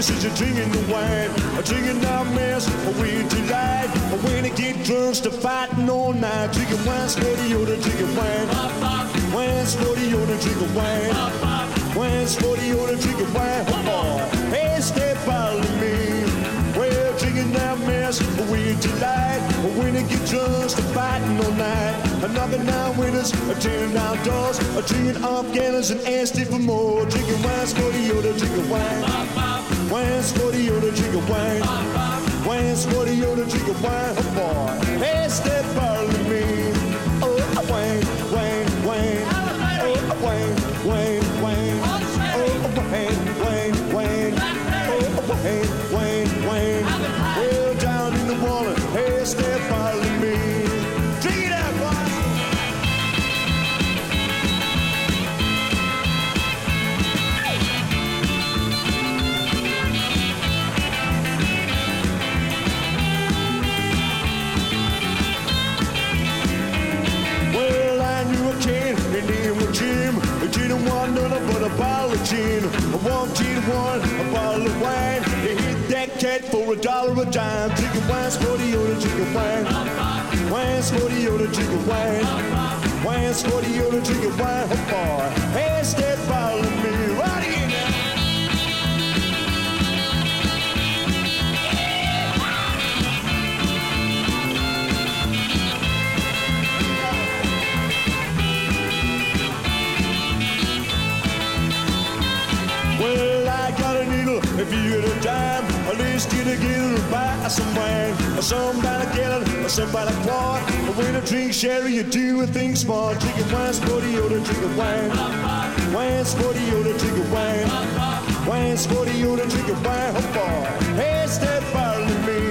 is a drinking the wine, a drinking our mess, a way to light. When it get drunk, to fighting all night. Drinking wine, sporty, yoda, drinking wine. Wine, sporty, yoda, drinking wine. Wine, sporty, yoda, drinking wine. Hey, step out of me. Well, drinking our mess, a way to light. When it get drunk, to fighting all night. Knocking down windows, tearing down doors, drinking off gallons and asking for more. Drinking wine, sporty, yoda, drinking wine. Wine, sporty, yoda, drinking wine. Wine, sporty, yoda, drinking wine. Oh boy, hey, step out of me. Oh, wine, wine, wine. Oh, wine, wine, wine. Oh, wine, wine, wine. Oh, wine, wine, wine. Well, down in the water, hey, step out of me. Drink it out, boy. Jim, I didn't want nothing but a bottle of gin. I walked in one, a bottle of wine. They hit that cat for $1 a dime. Drinking wine, sporty, yoda, drinking wine. Wine, sporty, yoda, drinking wine. Wine, sporty, yoda, drinking wine. Oh boy, hey, step out of me, right in now. Well, I got a needle, if you get a dime, at least get together and buy some wine. Some by the gallon, some by the quart. But when I drink sherry, you do a thing smart. Drinking wine, sporty, yoda, drinking wine. Wine, sporty, yoda, drinking wine. Wine, sporty, yoda, drinking wine. Oh boy, hey, step out of me.